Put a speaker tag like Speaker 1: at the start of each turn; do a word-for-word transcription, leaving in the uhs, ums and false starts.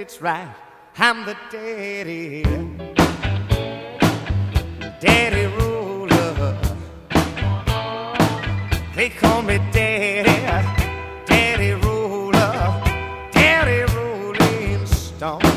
Speaker 1: it's right. I'm the daddy, daddy ruler. They call me daddy, daddy ruler, daddy rolling stone.